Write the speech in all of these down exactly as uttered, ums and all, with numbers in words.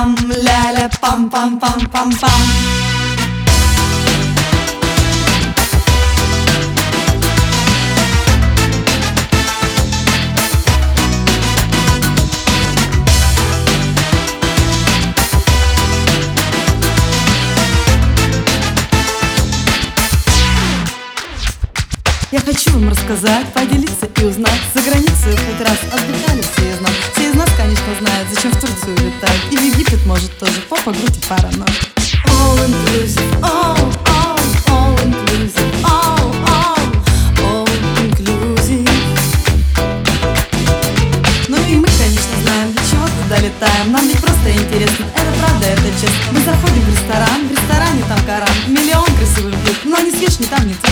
пам, ля-ля, пам-пам-пам-пам-пам. Я хочу вам рассказать, поделиться и узнать. За границей хоть раз отдыхали все из нас. Все из нас, конечно, знают, зачем в Турцию летать. И в Египет может тоже, попа, грудь и пара ног. All inclusive, all, all, all inclusive, all, all, all inclusive. Ну и мы, конечно, знаем, для чего туда летаем. Нам ведь просто интересно, это правда, это честно. Мы заходим в ресторан, в ресторане там Коран, миллион красивых блюд, но ни свеч, ни там, ни тут.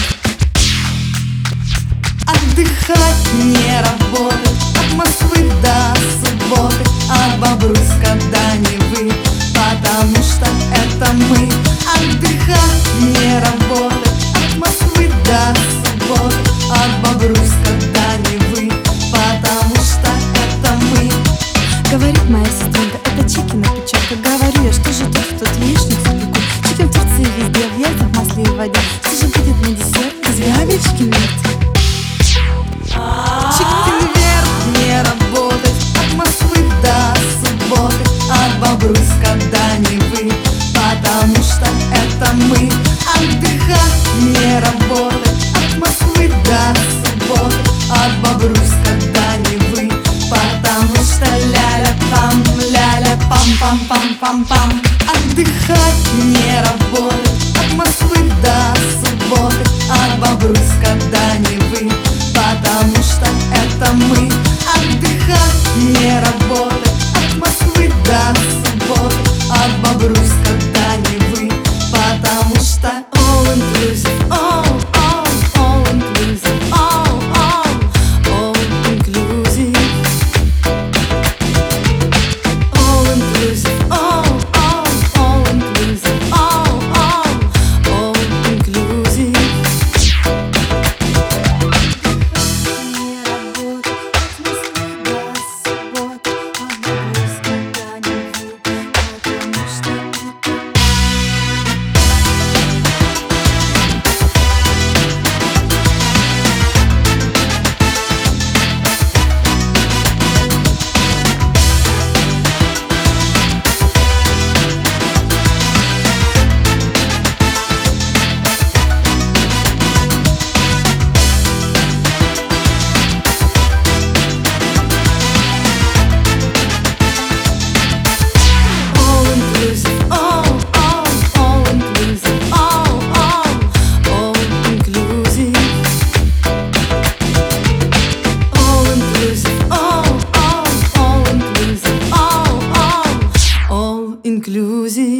Отдыхать, не работать, от Москвы до субботы, от Бобруйска до Невы, потому что это мы. Отдыхать, не работать, от Москвы до субботы, от Бобруйска до Невы, потому что это мы. Говорит моя сестренка, это чики на печенках. Говорю я, что же тут, тут яичницу пекут. Чики в Турции везде, в яйцах, в масле и в воде. Что же будет на десерт? Разве гречки нет? Чикен вверх, не работать, от Москвы до субботы, от Бобруйска до Невы, потому что это мы. Отдыхать, не работать, от Москвы до субботы, от Бобруйска до Невы, потому что ля-ля пам, ля-ля пам-пам-пам-пам-пам. Отдыхать, не работать, от Москвы до субботы, от Бобруйска до Невы, потому что это мы. Отдыхать, не работать, от Москвы до субботы, от Бобруйска до Невы, потому что all inclusive, all, all, all inclusive, all, all, all inclusive, all inclusive, all, all, all inclusive, all, all, all inclusive. Inclusive.